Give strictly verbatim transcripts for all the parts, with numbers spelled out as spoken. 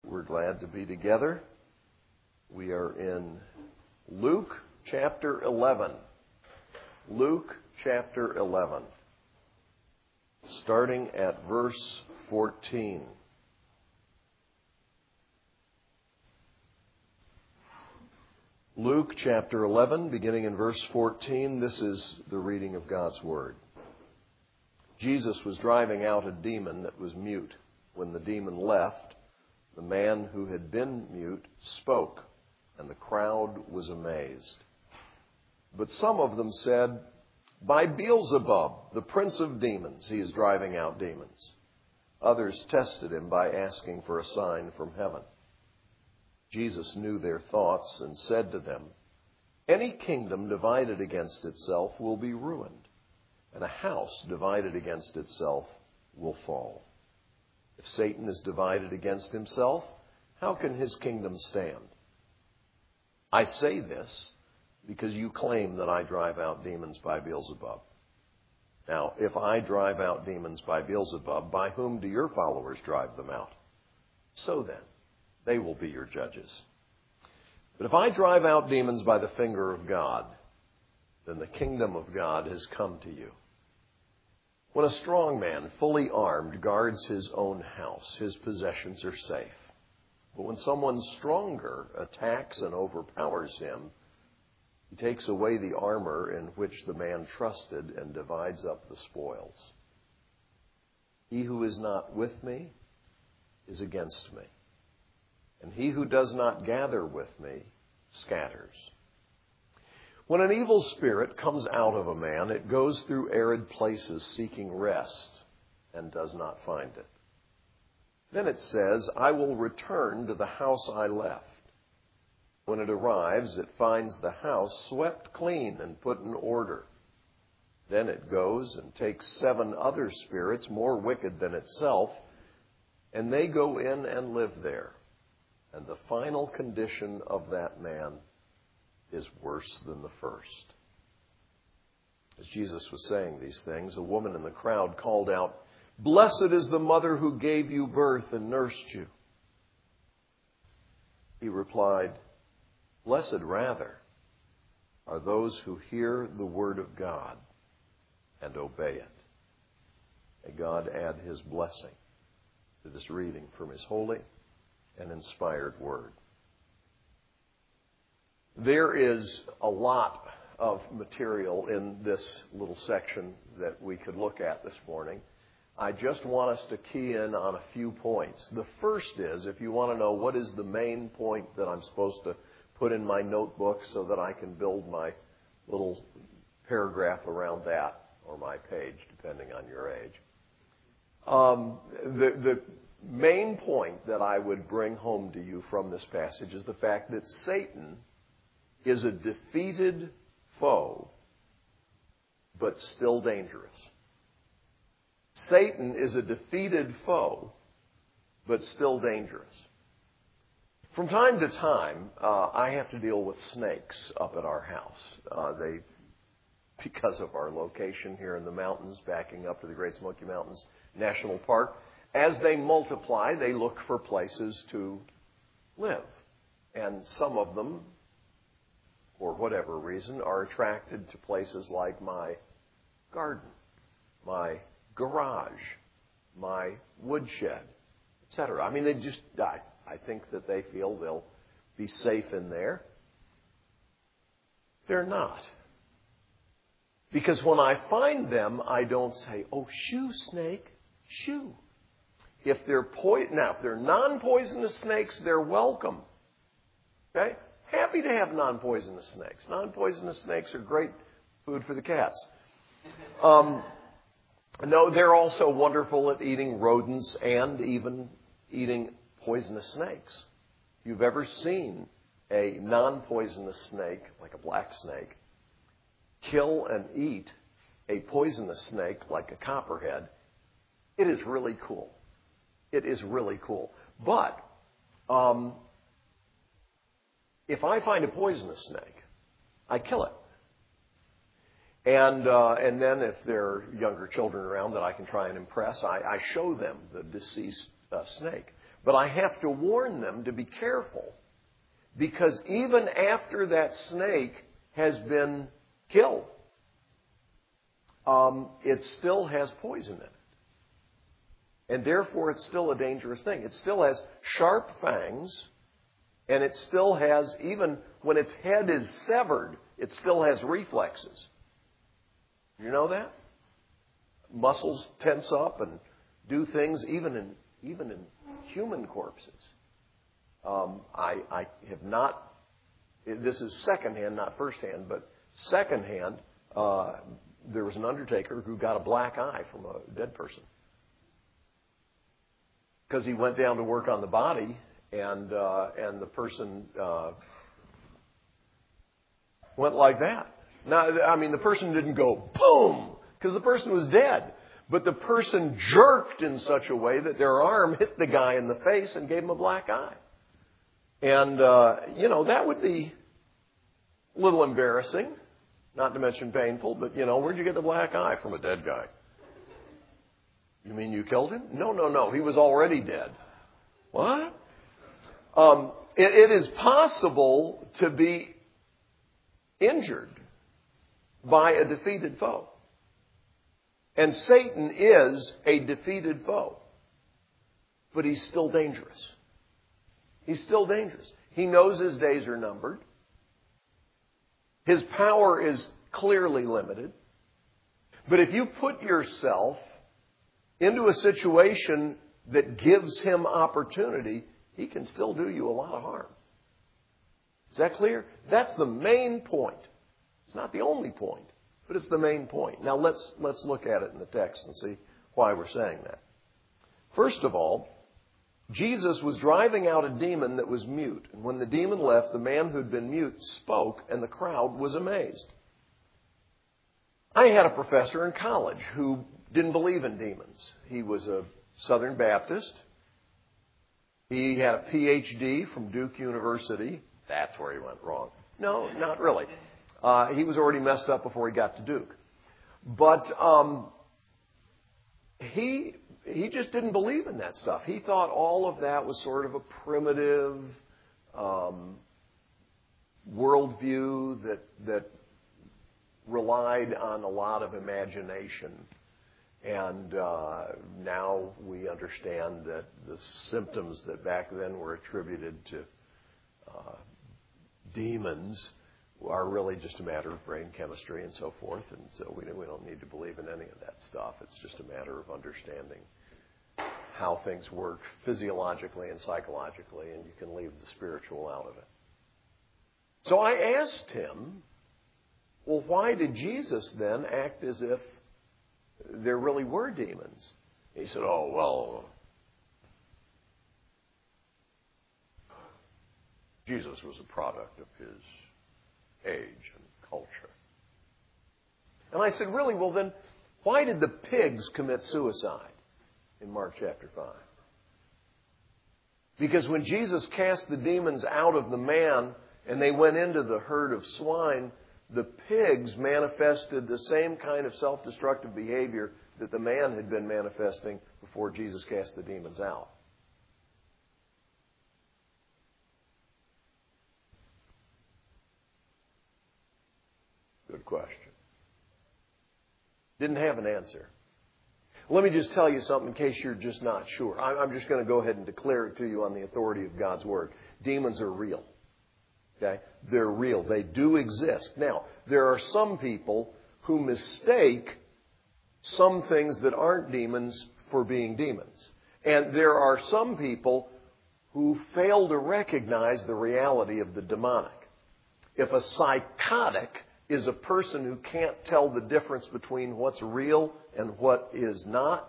We're glad to be together. We are in Luke chapter eleven. Luke chapter eleven. Starting at verse fourteen. Luke chapter eleven, beginning in verse fourteen, this is the reading of God's Word. Jesus was driving out a demon that was mute. When the demon left, the man who had been mute spoke, and the crowd was amazed. But some of them said, "By Beelzebub, the prince of demons, he is driving out demons." Others tested him by asking for a sign from heaven. Jesus knew their thoughts and said to them, "Any kingdom divided against itself will be ruined, and a house divided against itself will fall. If Satan is divided against himself, how can his kingdom stand? I say this because you claim that I drive out demons by Beelzebub. Now, if I drive out demons by Beelzebub, by whom do your followers drive them out? So then, they will be your judges. But if I drive out demons by the finger of God, then the kingdom of God has come to you. When a strong man, fully armed, guards his own house, his possessions are safe. But when someone stronger attacks and overpowers him, he takes away the armor in which the man trusted and divides up the spoils. He who is not with me is against me, and he who does not gather with me scatters. When an evil spirit comes out of a man, it goes through arid places seeking rest and does not find it. Then it says, 'I will return to the house I left.' When it arrives, it finds the house swept clean and put in order. Then it goes and takes seven other spirits more wicked than itself, and they go in and live there. And the final condition of that man is worse than the first." As Jesus was saying these things, a woman in the crowd called out, "Blessed is the mother who gave you birth and nursed you." He replied, "Blessed rather are those who hear the word of God and obey it." May God add his blessing to this reading from his holy and inspired word. There is a lot of material in this little section that we could look at this morning. I just want us to key in on a few points. The first is, if you want to know what is the main point that I'm supposed to put in my notebook so that I can build my little paragraph around that, or my page, depending on your age. Um, the, the main point that I would bring home to you from this passage is the fact that Satan is a defeated foe, but still dangerous. Satan is a defeated foe, but still dangerous. From time to time, uh, I have to deal with snakes up at our house. Uh, they, because of our location here in the mountains, backing up to the Great Smoky Mountains National Park, as they multiply, they look for places to live. And some of them, for whatever reason, are attracted to places like my garden, my garage, my woodshed, et cetera. I mean, they just, I, I think that they feel they'll be safe in there. They're not. Because when I find them, I don't say, "Oh, shoo, snake, shoo." If they're po- now, if they're non-poisonous snakes, they're welcome. Okay? Happy to have non-poisonous snakes. Non-poisonous snakes are great food for the cats. Um, no, they're also wonderful at eating rodents and even eating poisonous snakes. If you've ever seen a non-poisonous snake, like a black snake, kill and eat a poisonous snake like a copperhead, it is really cool. It is really cool. But um, if I find a poisonous snake, I kill it. And uh, and then if there are younger children around that I can try and impress, I, I show them the deceased uh, snake. But I have to warn them to be careful, because even after that snake has been killed, um, it still has poison in it. And therefore, it's still a dangerous thing. It still has sharp fangs, and it still has, even when its head is severed, it still has reflexes. You know that? Muscles tense up and do things even in even in human corpses. Um, I, I have not, this is secondhand, not firsthand, but secondhand, uh, there was an undertaker who got a black eye from a dead person. Because he went down to work on the body, and uh, and the person uh, went like that. Now, I mean, the person didn't go boom, because the person was dead. But the person jerked in such a way that their arm hit the guy in the face and gave him a black eye. And, uh, you know, that would be a little embarrassing, not to mention painful, but, you know, where'd you get the black eye? From a dead guy. You mean you killed him? No, no, no. He was already dead. What? Um, it, it is possible to be injured by a defeated foe. And Satan is a defeated foe. But he's still dangerous. He's still dangerous. He knows his days are numbered. His power is clearly limited. But if you put yourself into a situation that gives him opportunity, he can still do you a lot of harm. Is that clear? That's the main point. It's not the only point, but it's the main point. Now let's let's look at it in the text and see why we're saying that. First of all, Jesus was driving out a demon that was mute. And when the demon left, the man who'd been mute spoke, and the crowd was amazed. I had a professor in college who didn't believe in demons. He was a Southern Baptist. He had a P H D from Duke University. That's where he went wrong. No, not really. Uh, he was already messed up before he got to Duke. But um, he he just didn't believe in that stuff. He thought all of that was sort of a primitive um, worldview that that relied on a lot of imagination. And uh, now we understand that the symptoms that back then were attributed to uh, demons are really just a matter of brain chemistry and so forth. And so we, we don't need to believe in any of that stuff. It's just a matter of understanding how things work physiologically and psychologically, and you can leave the spiritual out of it. So I asked him, well, why did Jesus then act as if there really were demons? He said, oh, well, Jesus was a product of his age and culture. And I said, really? Well, then, why did the pigs commit suicide in Mark chapter five? Because when Jesus cast the demons out of the man and they went into the herd of swine, the pigs manifested the same kind of self-destructive behavior that the man had been manifesting before Jesus cast the demons out. Good question. Didn't have an answer. Let me just tell you something in case you're just not sure. I'm just going to go ahead and declare it to you on the authority of God's Word. Demons are real. Okay? They're real. They do exist. Now, there are some people who mistake some things that aren't demons for being demons. And there are some people who fail to recognize the reality of the demonic. If a psychotic is a person who can't tell the difference between what's real and what is not,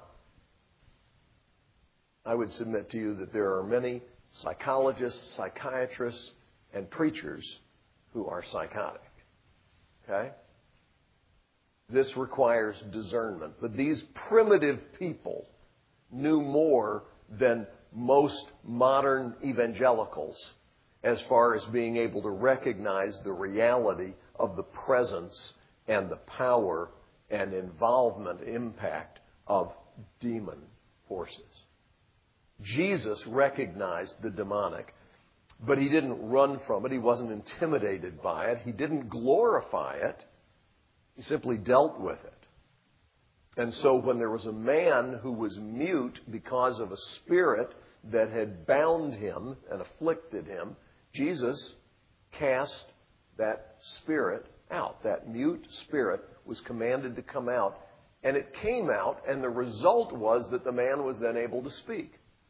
I would submit to you that there are many psychologists, psychiatrists, and preachers who are psychotic. Okay? This requires discernment. But these primitive people knew more than most modern evangelicals as far as being able to recognize the reality of the presence and the power and involvement, impact of demon forces. Jesus recognized the demonic, but he didn't run from it. He wasn't intimidated by it. He didn't glorify it. He simply dealt with it. And so when there was a man who was mute because of a spirit that had bound him and afflicted him, Jesus cast that spirit out. That mute spirit was commanded to come out. And it came out, and the result was that the man was then able to speak.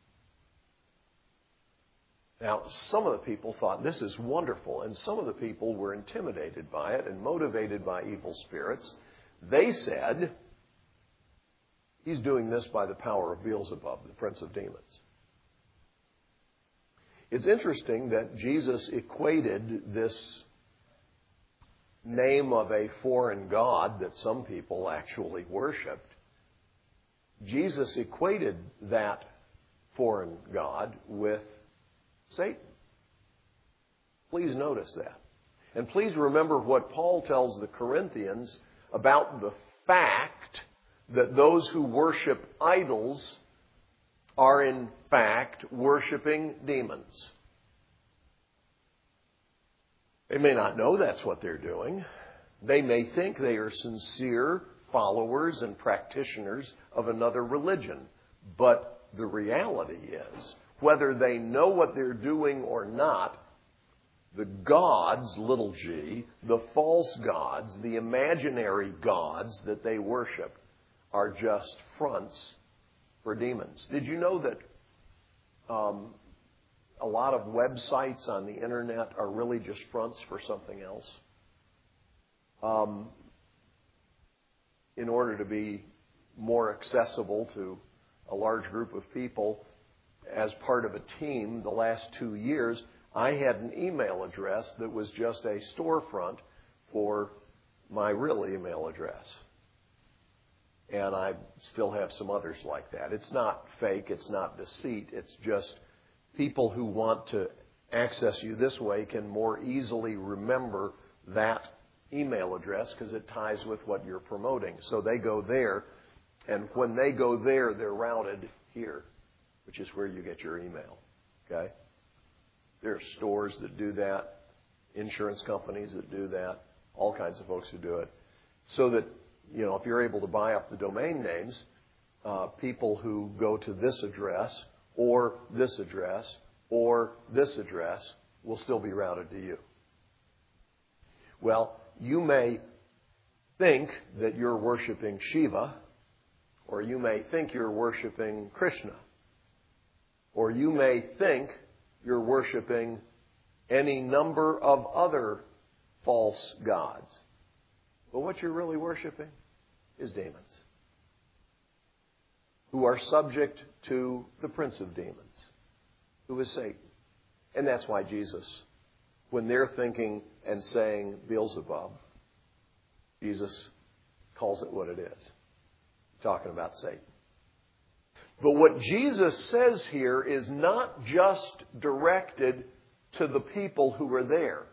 Now, some of the people thought this is wonderful, and some of the people were intimidated by it and motivated by evil spirits. They said, he's doing this by the power of Beelzebub, the prince of demons. It's interesting that Jesus equated this name of a foreign god that some people actually worshipped. Jesus equated that foreign god with Satan. Please notice that. And please remember what Paul tells the Corinthians about the fact that those who worship idols are in fact worshiping demons. They may not know that's what they're doing. They may think they are sincere followers and practitioners of another religion. But the reality is, whether they know what they're doing or not, the gods, little g, the false gods, the imaginary gods that they worship are just fronts for demons. Did you know that um, a lot of websites on the internet are really just fronts for something else? Um, in order to be more accessible to a large group of people, as part of a team the last two years, I had an email address that was just a storefront for my real email address. And I still have some others like that. It's not fake. It's not deceit. It's just people who want to access you this way can more easily remember that email address because it ties with what you're promoting. So they go there, and when they go there, they're routed here, which is where you get your email. Okay? There are stores that do that, insurance companies that do that, all kinds of folks who do it. So that, you know, if you're able to buy up the domain names, uh, people who go to this address or this address or this address will still be routed to you. Well, you may think that you're worshiping Shiva, or you may think you're worshiping Krishna, or you may think you're worshiping any number of other false gods. But what you're really worshiping is demons, who are subject to the prince of demons, who is Satan. And that's why Jesus, when they're thinking and saying Beelzebub, Jesus calls it what it is. Talking about Satan. But what Jesus says here is not just directed to the people who are there.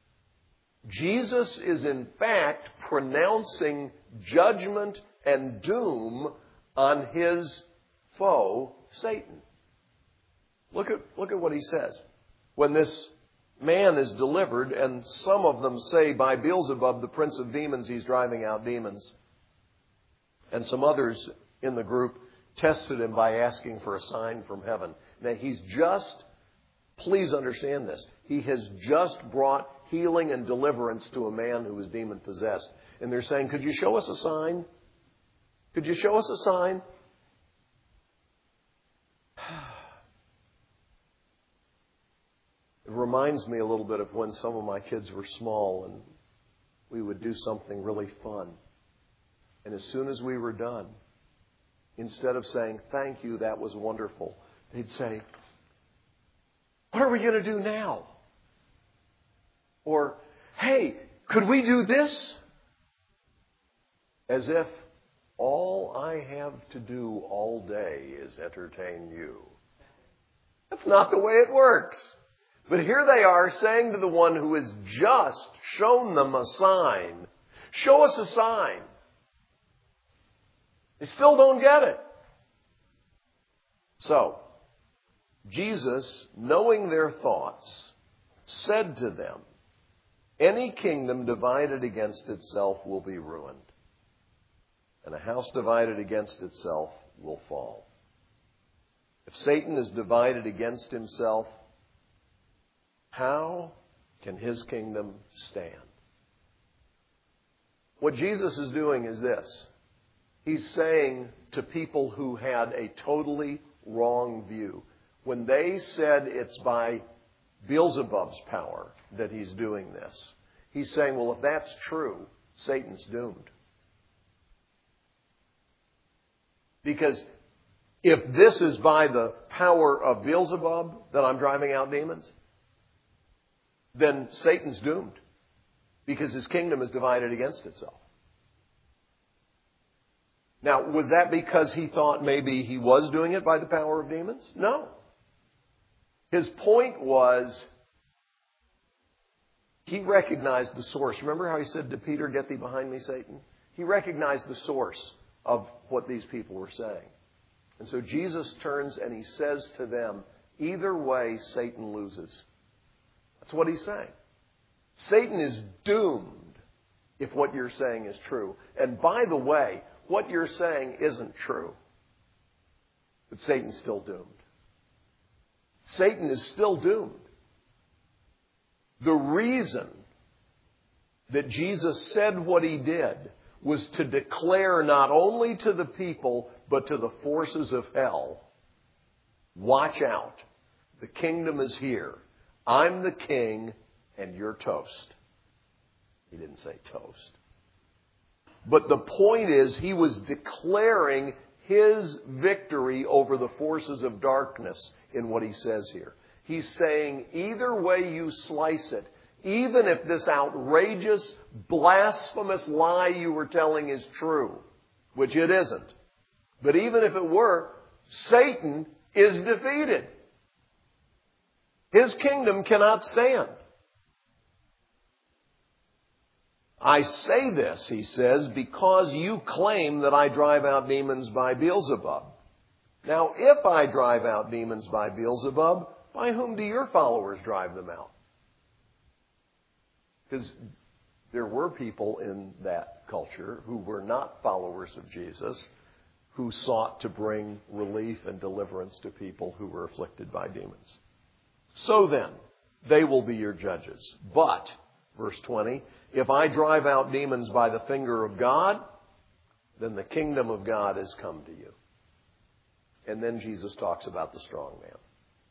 Jesus is in fact pronouncing judgment and doom on his foe, Satan. Look at, look at what he says. When this man is delivered, and some of them say, by Beelzebub, the prince of demons, he's driving out demons. And some others in the group tested him by asking for a sign from heaven. Now, he's just, please understand this, he has just brought healing and deliverance to a man who was demon-possessed. And they're saying, could you show us a sign? Could you show us a sign? It reminds me a little bit of when some of my kids were small and we would do something really fun. And as soon as we were done, instead of saying, thank you, that was wonderful, they'd say, what are we going to do now? Or, hey, could we do this? As if all I have to do all day is entertain you. That's not the way it works. But here they are saying to the one who has just shown them a sign, show us a sign. They still don't get it. So, Jesus, knowing their thoughts, said to them, "Any kingdom divided against itself will be ruined, and a house divided against itself will fall. If Satan is divided against himself, how can his kingdom stand?" What Jesus is doing is this. He's saying to people who had a totally wrong view, when they said it's by Beelzebub's power that he's doing this, he's saying, well, if that's true, Satan's doomed. Because if this is by the power of Beelzebub that I'm driving out demons, then Satan's doomed. Because his kingdom is divided against itself. Now, was that because he thought maybe he was doing it by the power of demons? No. His point was, he recognized the source. Remember how he said to Peter, "Get thee behind me, Satan"? He recognized the source of what these people were saying. And so Jesus turns and he says to them, either way, Satan loses. That's what he's saying. Satan is doomed if what you're saying is true. And by the way, what you're saying isn't true. But Satan's still doomed. Satan is still doomed. The reason that Jesus said what he did was to declare not only to the people, but to the forces of hell, watch out. The kingdom is here. I'm the king and you're toast. He didn't say toast. But the point is, he was declaring his victory over the forces of darkness in what he says here. He's saying, either way you slice it, even if this outrageous, blasphemous lie you were telling is true, which it isn't, but even if it were, Satan is defeated. His kingdom cannot stand. I say this, he says, because you claim that I drive out demons by Beelzebub. Now, if I drive out demons by Beelzebub, by whom do your followers drive them out? Because there were people in that culture who were not followers of Jesus, who sought to bring relief and deliverance to people who were afflicted by demons. So then, they will be your judges. But, verse twenty, if I drive out demons by the finger of God, then the kingdom of God has come to you. And then Jesus talks about the strong man.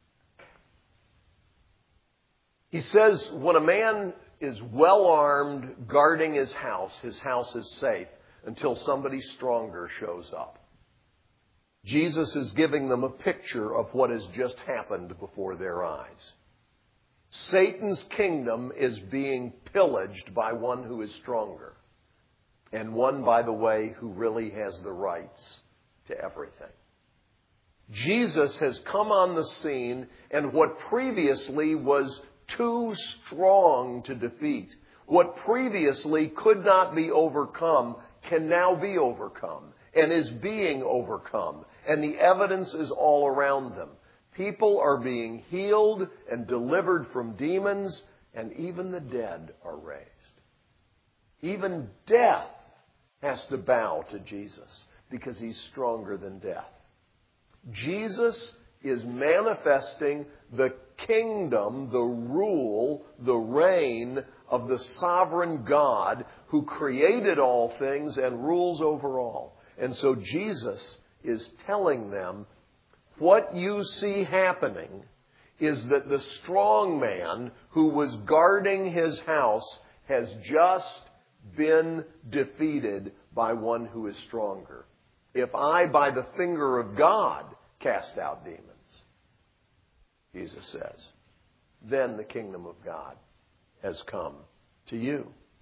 He says when a man is well armed, guarding his house, his house is safe until somebody stronger shows up. Jesus is giving them a picture of what has just happened before their eyes. Satan's kingdom is being pillaged by one who is stronger. And one, by the way, who really has the rights to everything. Jesus has come on the scene, and what previously was too strong to defeat, what previously could not be overcome, can now be overcome and is being overcome. And the evidence is all around them. People are being healed and delivered from demons, and even the dead are raised. Even death has to bow to Jesus because he's stronger than death. Jesus is manifesting the kingdom, the rule, the reign of the sovereign God who created all things and rules over all. And so Jesus is telling them, what you see happening is that the strong man who was guarding his house has just been defeated by one who is stronger. If I, by the finger of God, cast out demons, Jesus says, then the kingdom of God has come to you.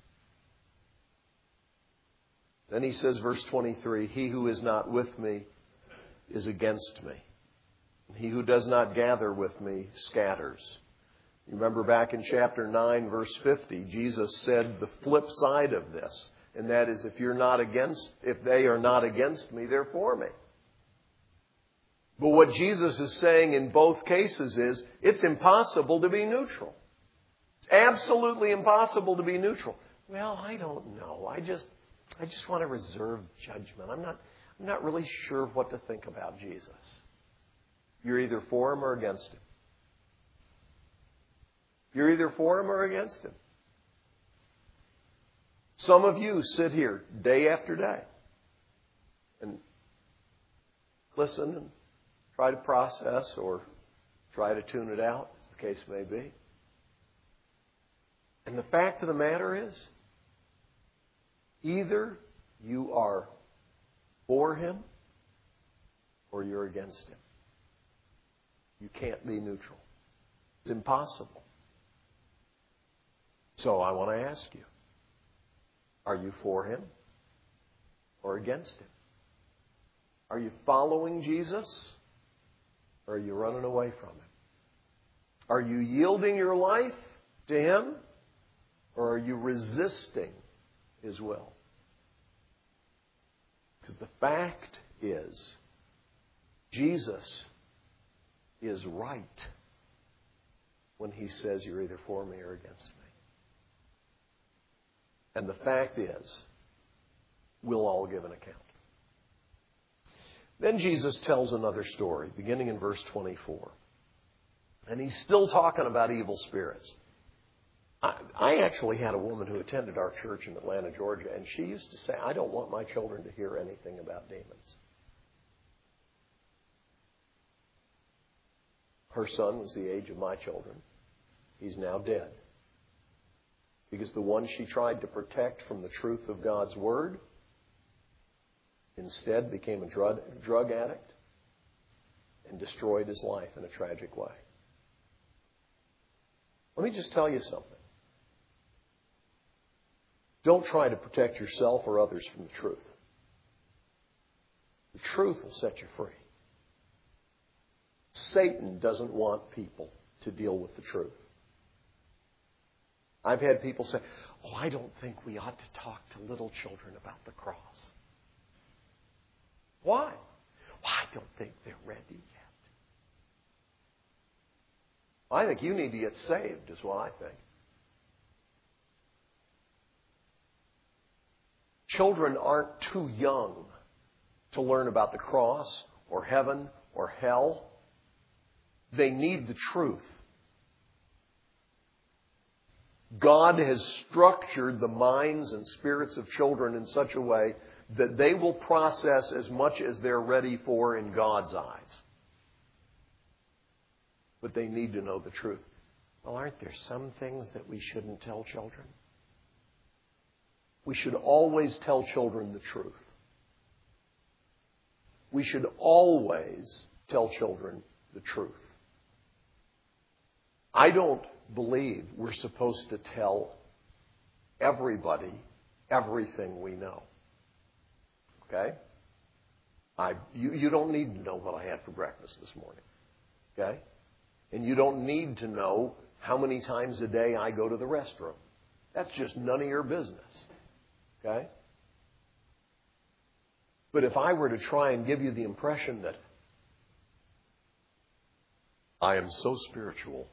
Then he says, verse twenty-three, he who is not with me is against me. He who does not gather with me scatters. You remember back in chapter nine, verse fifty, Jesus said the flip side of this. And that is, if you're not against, if they are not against me, they're for me. But what Jesus is saying in both cases is it's impossible to be neutral. It's absolutely impossible to be neutral. Well, I don't know. I just I just want to reserve judgment. I'm not I'm not really sure what to think about Jesus. You're either for him or against him. You're either for him or against him. Some of you sit here day after day and listen and try to process or try to tune it out, as the case may be. And the fact of the matter is, either you are for him or you're against him. You can't be neutral. It's impossible. So I want to ask you, are you for him or against him? Are you following Jesus or are you running away from him? Are you yielding your life to him or are you resisting his will? Because the fact is, Jesus is right when he says you're either for me or against me. And the fact is, we'll all give an account. Then Jesus tells another story, beginning in verse twenty-four. And he's still talking about evil spirits. I, I actually had a woman who attended our church in Atlanta, Georgia, and she used to say, I don't want my children to hear anything about demons. Her son was the age of my children. He's now dead. Because the one she tried to protect from the truth of God's Word instead became a drug, drug addict and destroyed his life in a tragic way. Let me just tell you something. Don't try to protect yourself or others from the truth. The truth will set you free. Satan doesn't want people to deal with the truth. I've had people say, oh, I don't think we ought to talk to little children about the cross. Why? Well, I don't think they're ready yet. I think you need to get saved, is what I think. Children aren't too young to learn about the cross or heaven or hell. They need the truth. God has structured the minds and spirits of children in such a way that they will process as much as they're ready for in God's eyes. But they need to know the truth. Well, aren't there some things that we shouldn't tell children? We should always tell children the truth. We should always tell children the truth. I don't believe we're supposed to tell everybody everything we know. Okay? I, you, you don't need to know what I had for breakfast this morning. Okay? And you don't need to know how many times a day I go to the restroom. That's just none of your business. Okay? But if I were to try and give you the impression that I am so spiritual,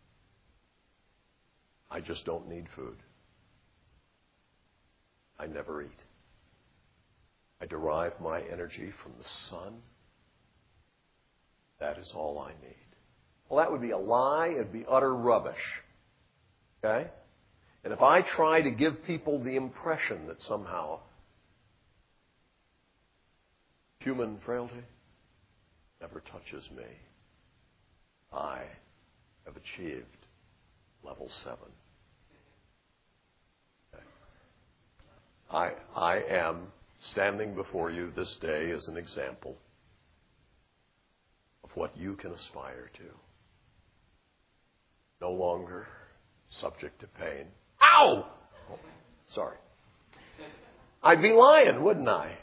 I just don't need food. I never eat. I derive my energy from the sun. That is all I need. Well, that would be a lie. It would be utter rubbish. Okay? And if I try to give people the impression that somehow human frailty never touches me, I have achieved level seven. Okay. I, I am standing before you this day as an example of what you can aspire to. No longer subject to pain. Ow! Oh, sorry. I'd be lying, wouldn't I?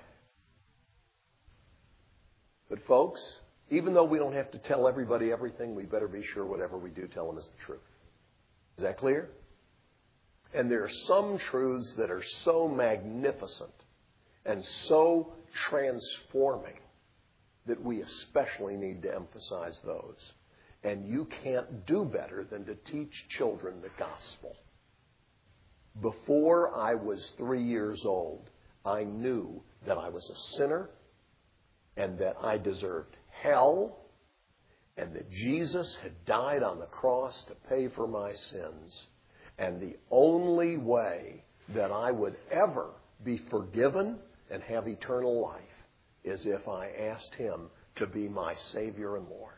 But folks, even though we don't have to tell everybody everything, we better be sure whatever we do tell them is the truth. Is that clear? And there are some truths that are so magnificent and so transforming that we especially need to emphasize those. And you can't do better than to teach children the gospel. Before I was three years old, I knew that I was a sinner and that I deserved hell and that Jesus had died on the cross to pay for my sins. And the only way that I would ever be forgiven and have eternal life is if I asked Him to be my Savior and Lord.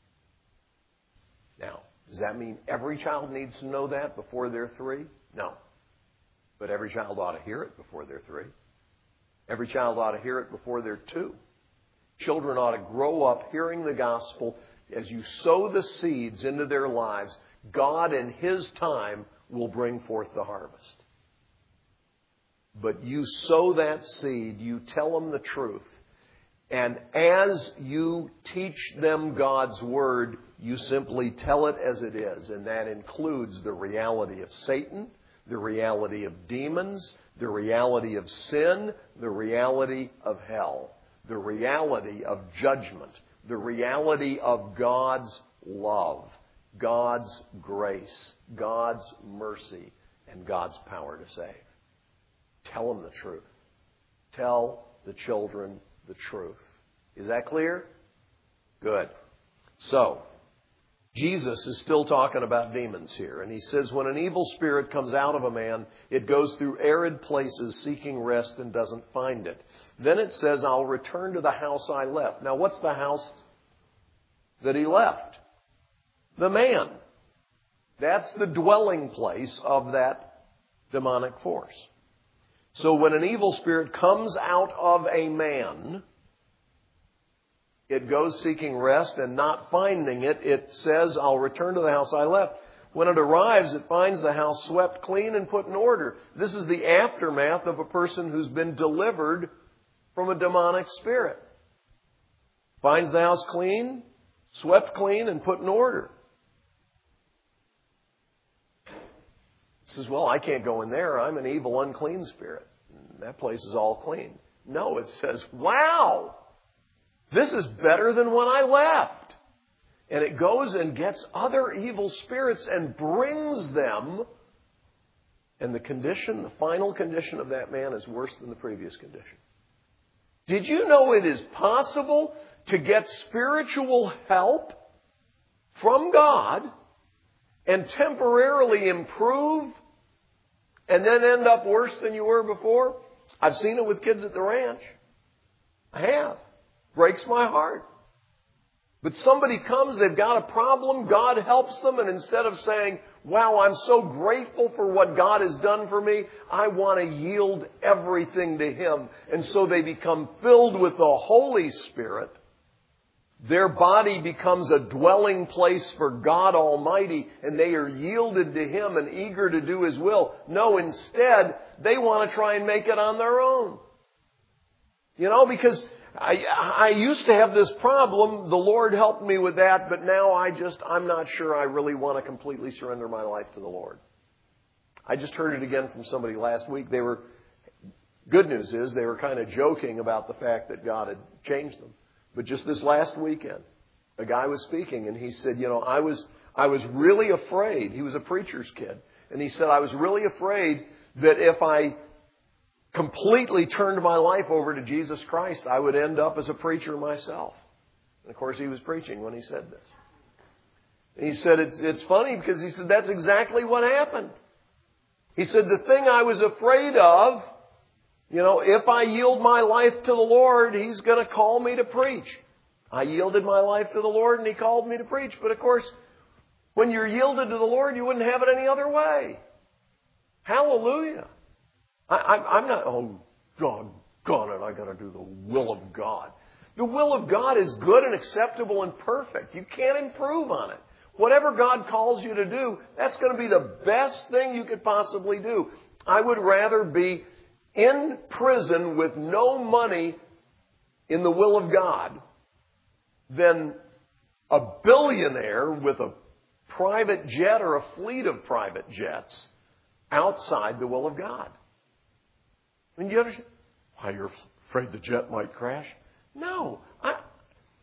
Now, does that mean every child needs to know that before they're three? No. But every child ought to hear it before they're three. Every child ought to hear it before they're two. Children ought to grow up hearing the gospel. As you sow the seeds into their lives, God in His time will bring forth the harvest. But you sow that seed, you tell them the truth. And as you teach them God's Word, you simply tell it as it is. And that includes the reality of Satan, the reality of demons, the reality of sin, the reality of hell, the reality of judgment, the reality of God's love, God's grace, God's mercy, and God's power to save. Tell them the truth. Tell the children the truth. Is that clear? Good. So, Jesus is still talking about demons here. And He says when an evil spirit comes out of a man, it goes through arid places seeking rest and doesn't find it. Then it says, I'll return to the house I left. Now, what's the house that he left? The man. That's the dwelling place of that demonic force. So when an evil spirit comes out of a man, it goes seeking rest and not finding it. It says, I'll return to the house I left. When it arrives, it finds the house swept clean and put in order. This is the aftermath of a person who's been delivered from a demonic spirit. Finds the house clean, swept clean, and put in order. Says, well, I can't go in there. I'm an evil, unclean spirit. That place is all clean. No, it says, wow, this is better than when I left. And it goes and gets other evil spirits and brings them. And the condition, the final condition of that man is worse than the previous condition. Did you know it is possible to get spiritual help from God and temporarily improve and then end up worse than you were before? I've seen it with kids at the ranch. I have. Breaks my heart. But somebody comes, they've got a problem, God helps them, and instead of saying, wow, I'm so grateful for what God has done for me, I want to yield everything to Him. And so they become filled with the Holy Spirit. Their body becomes a dwelling place for God Almighty, and they are yielded to Him and eager to do His will. No, instead, they want to try and make it on their own. You know, because I, I used to have this problem. The Lord helped me with that, but now I just, I'm not sure I really want to completely surrender my life to the Lord. I just heard it again from somebody last week. They were, good news is, they were kind of joking about the fact that God had changed them. But just this last weekend, a guy was speaking and he said, you know, I was, I was really afraid. He was a preacher's kid. And he said, I was really afraid that if I completely turned my life over to Jesus Christ, I would end up as a preacher myself. And of course, he was preaching when he said this. And he said, it's, it's funny because he said, that's exactly what happened. He said, the thing I was afraid of, you know, if I yield my life to the Lord, He's going to call me to preach. I yielded my life to the Lord and He called me to preach. But of course, when you're yielded to the Lord, you wouldn't have it any other way. Hallelujah. I, I, I'm not, oh, God, God, it, I got to do the will of God. The will of God is good and acceptable and perfect. You can't improve on it. Whatever God calls you to do, that's going to be the best thing you could possibly do. I would rather be in prison with no money in the will of God than a billionaire with a private jet or a fleet of private jets outside the will of God. I mean, you understand? Why, you're afraid the jet might crash? No. I,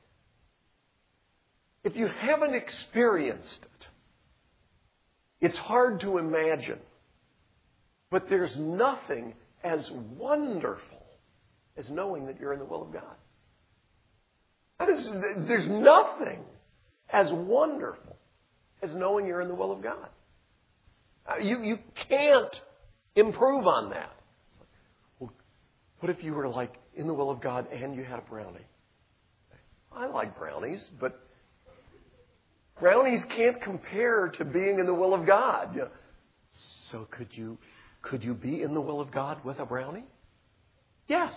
If you haven't experienced it, it's hard to imagine. But there's nothing as wonderful as knowing that you're in the will of God. That is, there's nothing as wonderful as knowing you're in the will of God. You, you can't improve on that. Well, what if you were like in the will of God and you had a brownie? I like brownies, but brownies can't compare to being in the will of God. You know, so could you could you be in the will of God with a brownie? Yes.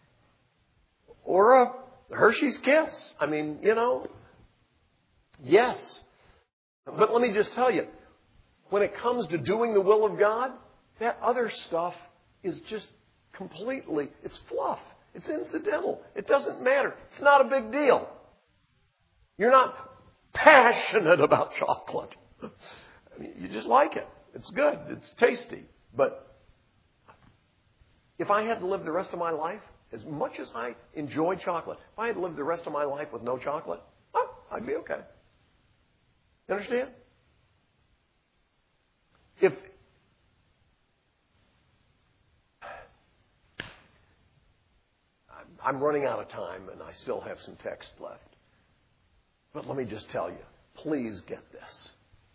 Or a Hershey's Kiss. I mean, you know, yes. But let me just tell you, when it comes to doing the will of God, that other stuff is just completely, it's fluff. It's incidental. It doesn't matter. It's not a big deal. You're not passionate about chocolate. I mean, you just like it. It's good. It's tasty. But if I had to live the rest of my life, as much as I enjoy chocolate, if I had to live the rest of my life with no chocolate, oh, I'd be okay. You understand? If I'm running out of time and I still have some text left. But let me just tell you, please get this.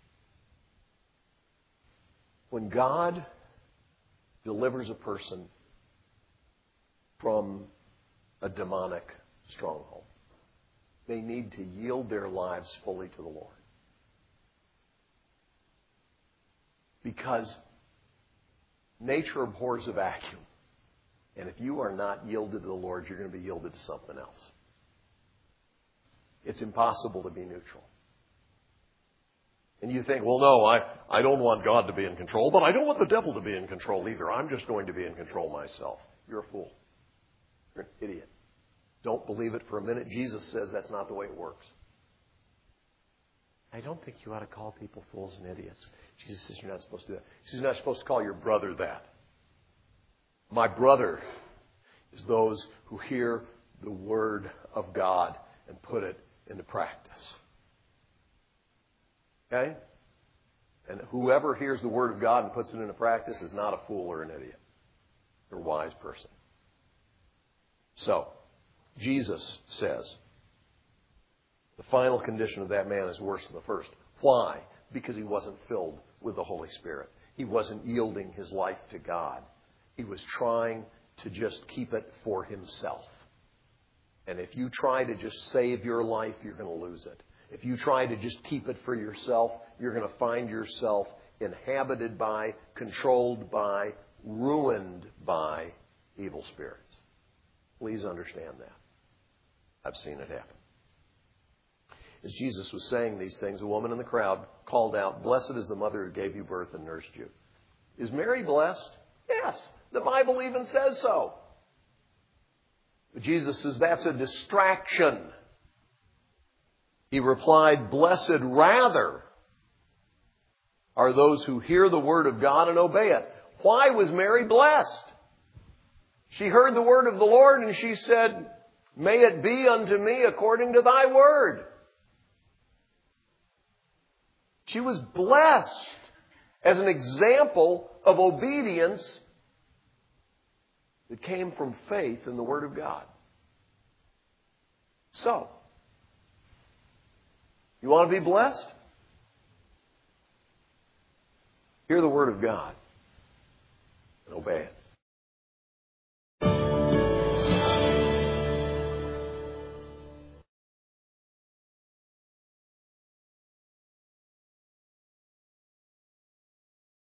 When God delivers a person from a demonic stronghold, they need to yield their lives fully to the Lord. Because nature abhors a vacuum. And if you are not yielded to the Lord, you're going to be yielded to something else. It's impossible to be neutral. And you think, well, no, I, I don't want God to be in control, but I don't want the devil to be in control either. I'm just going to be in control myself. You're a fool. You're an idiot. Don't believe it for a minute. Jesus says that's not the way it works. I don't think you ought to call people fools and idiots. Jesus says you're not supposed to do that. He says you're not supposed to call your brother that. My brother is those who hear the word of God and put it into practice. Okay? And whoever hears the word of God and puts it into practice is not a fool or an idiot. They're a wise person. So, Jesus says, the final condition of that man is worse than the first. Why? Because he wasn't filled with the Holy Spirit. He wasn't yielding his life to God. He was trying to just keep it for himself. And if you try to just save your life, you're going to lose it. If you try to just keep it for yourself, you're going to find yourself inhabited by, controlled by, ruined by evil spirits. Please understand that. I've seen it happen. As Jesus was saying these things, a woman in the crowd called out, "Blessed is the mother who gave you birth and nursed you." Is Mary blessed? Yes. The Bible even says so. But Jesus says that's a distraction. He replied, "Blessed rather are those who hear the word of God and obey it." Why was Mary blessed? She heard the word of the Lord and she said, "May it be unto me according to thy word." She was blessed as an example of obedience that came from faith in the Word of God. So, you want to be blessed? Hear the Word of God and obey it.